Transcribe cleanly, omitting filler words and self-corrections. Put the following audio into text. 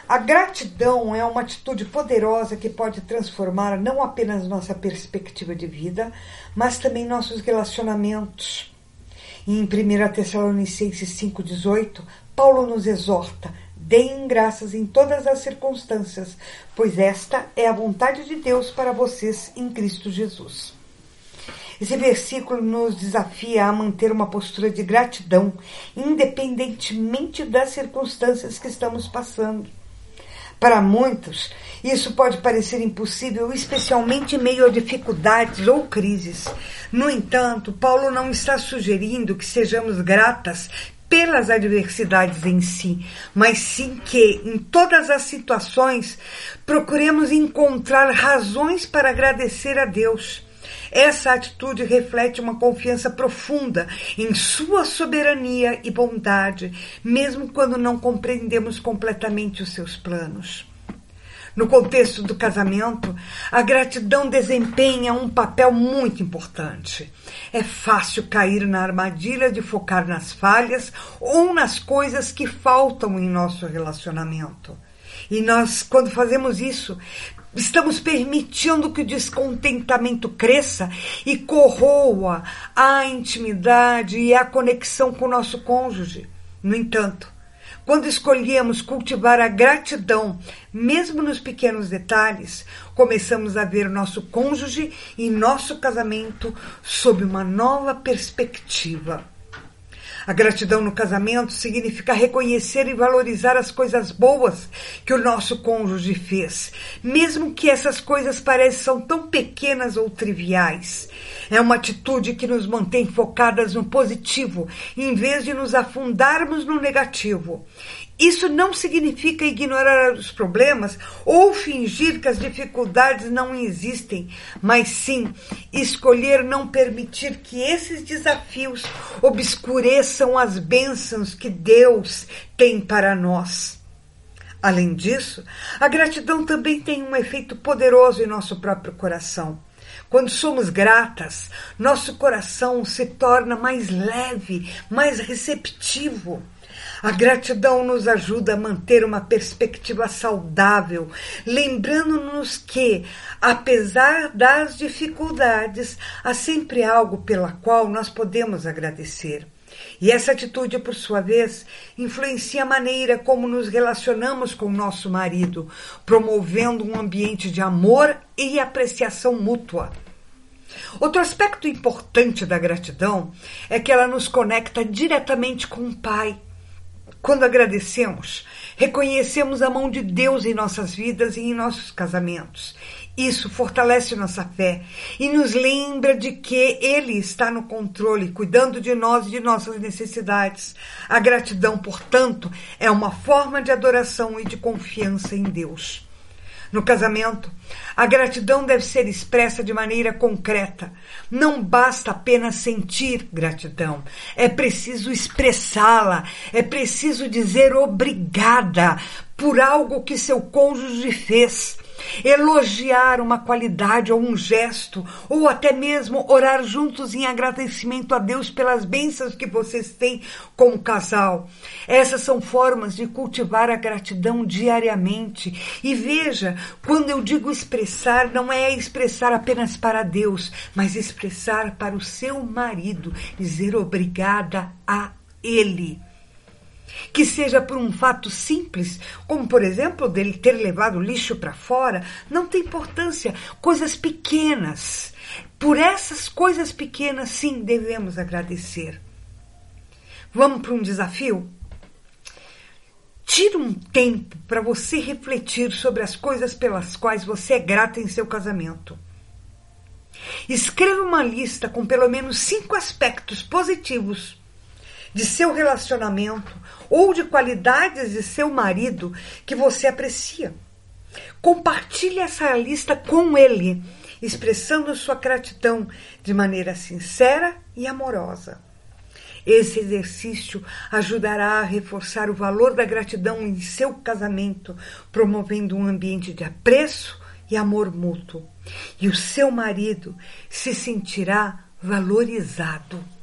A gratidão é uma atitude poderosa que pode transformar não apenas nossa perspectiva de vida, mas também nossos relacionamentos. Em 1 Tessalonicenses 5,18, Paulo nos exorta: deem graças em todas as circunstâncias, pois esta é a vontade de Deus para vocês em Cristo Jesus. Esse versículo nos desafia a manter uma postura de gratidão, independentemente das circunstâncias que estamos passando. Para muitos, isso pode parecer impossível, especialmente em meio a dificuldades ou crises. No entanto, Paulo não está sugerindo que sejamos gratas pelas adversidades em si, mas sim que, em todas as situações, procuremos encontrar razões para agradecer a Deus. Essa atitude reflete uma confiança profunda em sua soberania e bondade, mesmo quando não compreendemos completamente os seus planos. No contexto do casamento, a gratidão desempenha um papel muito importante. É fácil cair na armadilha de focar nas falhas ou nas coisas que faltam em nosso relacionamento. E nós, quando fazemos isso, estamos permitindo que o descontentamento cresça e corroa a intimidade e a conexão com o nosso cônjuge. No entanto, quando escolhemos cultivar a gratidão, mesmo nos pequenos detalhes, começamos a ver nosso cônjuge e nosso casamento sob uma nova perspectiva. A gratidão no casamento significa reconhecer e valorizar as coisas boas que o nosso cônjuge fez, mesmo que essas coisas pareçam tão pequenas ou triviais. É uma atitude que nos mantém focadas no positivo, em vez de nos afundarmos no negativo. Isso não significa ignorar os problemas ou fingir que as dificuldades não existem, mas sim escolher não permitir que esses desafios obscureçam as bênçãos que Deus tem para nós. Além disso, a gratidão também tem um efeito poderoso em nosso próprio coração. Quando somos gratas, nosso coração se torna mais leve, mais receptivo. A gratidão nos ajuda a manter uma perspectiva saudável, lembrando-nos que, apesar das dificuldades, há sempre algo pela qual nós podemos agradecer. E essa atitude, por sua vez, influencia a maneira como nos relacionamos com o nosso marido, promovendo um ambiente de amor e apreciação mútua. Outro aspecto importante da gratidão é que ela nos conecta diretamente com o Pai. Quando agradecemos, reconhecemos a mão de Deus em nossas vidas e em nossos casamentos. Isso fortalece nossa fé e nos lembra de que Ele está no controle, cuidando de nós e de nossas necessidades. A gratidão, portanto, é uma forma de adoração e de confiança em Deus. No casamento, a gratidão deve ser expressa de maneira concreta. Não basta apenas sentir gratidão. É preciso expressá-la. É preciso dizer obrigada por algo que seu cônjuge fez. Elogiar uma qualidade ou um gesto, ou até mesmo orar juntos em agradecimento a Deus pelas bênçãos que vocês têm como casal. Essas são formas de cultivar a gratidão diariamente. E veja, quando eu digo expressar, não é expressar apenas para Deus, mas expressar para o seu marido, dizer obrigada a ele. Que seja por um fato simples, como por exemplo dele ter levado o lixo para fora, não tem importância. Coisas pequenas. Por essas coisas pequenas, sim, devemos agradecer. Vamos para um desafio? Tire um tempo para você refletir sobre as coisas pelas quais você é grata em seu casamento. Escreva uma lista com pelo menos 5 aspectos positivos de seu relacionamento ou de qualidades de seu marido que você aprecia. Compartilhe essa lista com ele, expressando sua gratidão de maneira sincera e amorosa. Esse exercício ajudará a reforçar o valor da gratidão em seu casamento, promovendo um ambiente de apreço e amor mútuo. E o seu marido se sentirá valorizado.